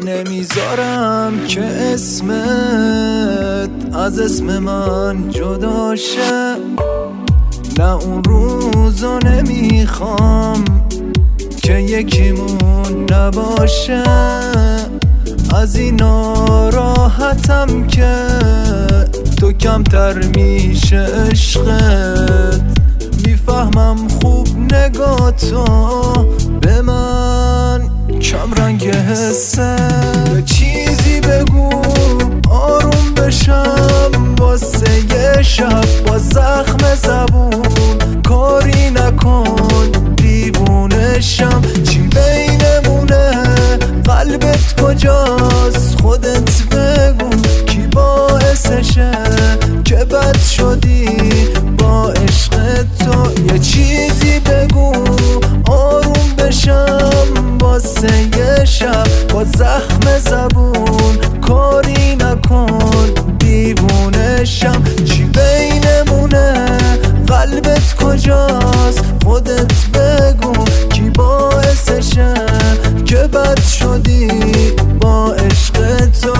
نمیذارم که اسمت از اسم من جدا شه، نه اون روزو نمیخوام که یکیمون نباشه. از این ناراحتم که تو کمتر میشه عشقت، میفهمم خوب نگاتو به من کم رنگ حسه. یه چیزی بگو آروم بشم واسه یه شب با زخم زبون، کاری نکن دیوونشم. چی بینمونه قلبت کجاست خودت بگو، کی باعثشه که بد شدی با عشق تو. یه چیزی بگو آروم بشم واسه یه شب با زخم زبون، کاری نکن دیوونشم. چی بینمونه قلبت کجاست خودت بگو، کی باعثشه که بد شدی با عشق تو.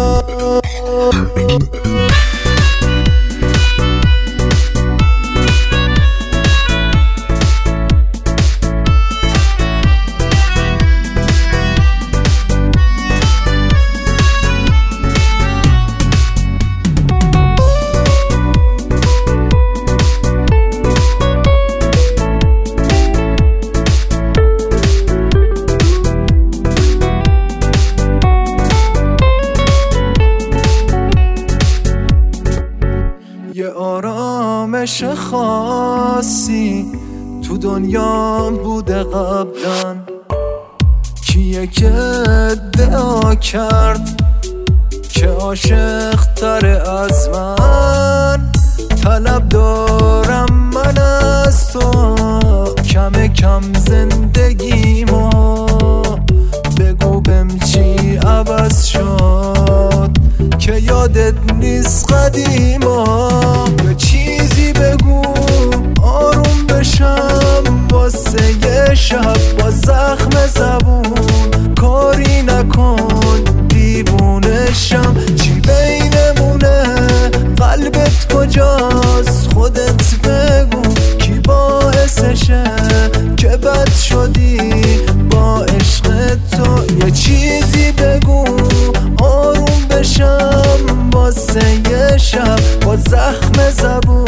یه آرامش خاصی تو دنیا بوده قبلا، کیه که ادعا کرد که عاشق تره از من. طلب دارم من از تو کم کم زندگیمو، بگو بهم چی عوض شد که یادت نیست قدیما. یه چیزی بگو آروم بشم واسه یه شب با زخم زبون، کاری نکن دیوونشم. چی بینمونه قلبت کجاست خودت بگو، کی باعثشه که بد شدی با عشق تو. یه چیزی بگو آروم بشم واسه یه شب با زخم زبون،